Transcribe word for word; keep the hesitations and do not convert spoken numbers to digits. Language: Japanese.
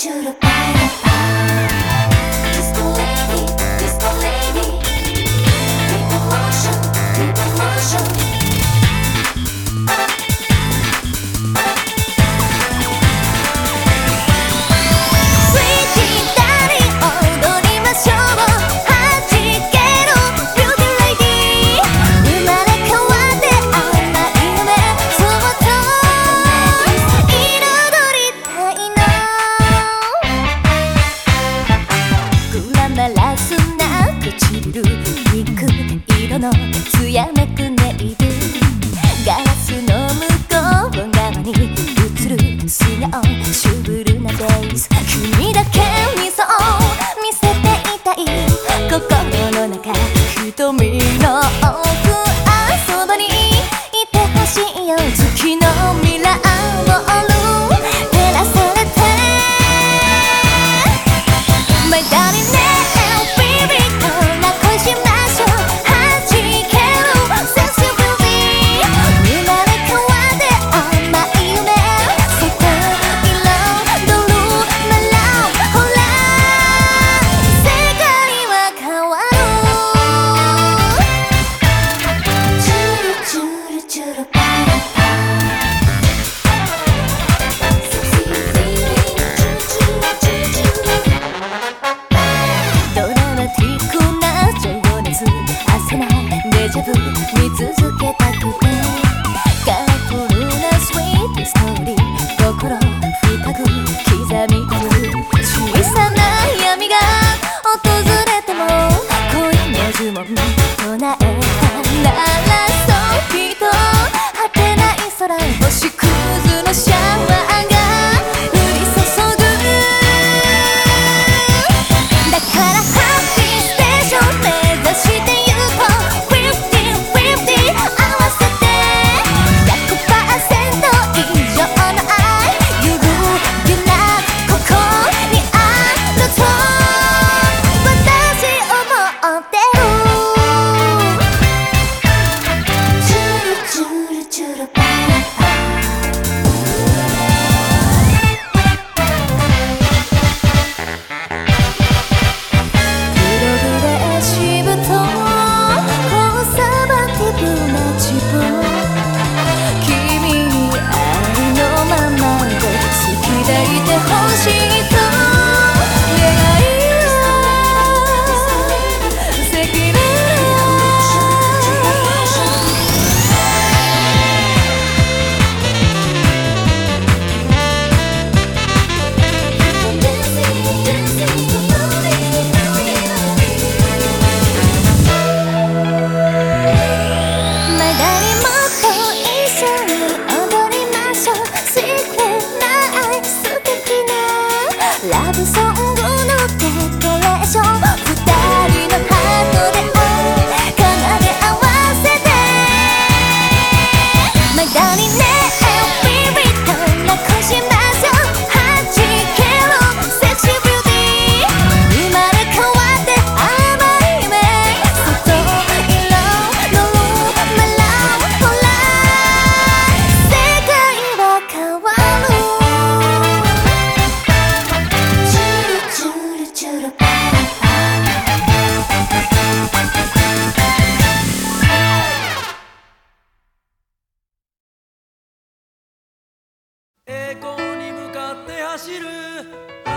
艶めくネイル、ガラスの向こう側に映る素顔、シュールなベース、君だけにそう見せていたい心の中、瞳の奥、あそばにいてほしいよ、月のミラーボール照らされて My darling見続けたくて、カラフルなスイートストーリー、心深く刻み込む小さな闇が訪れても恋の呪文唱えたならそうきっと果てない空、星屑のシャワーが降り注ぐ、だからハッピーステーション目指してゆこう、ラブソングのデコレーション、二人のハートで愛奏で合わせて My darling ね、ビビッとなくしましょう、はじけろセクシービューティー、生まれ変わって甘い夢、外色のルメランほら世界は変わる、 栄光に向かって走る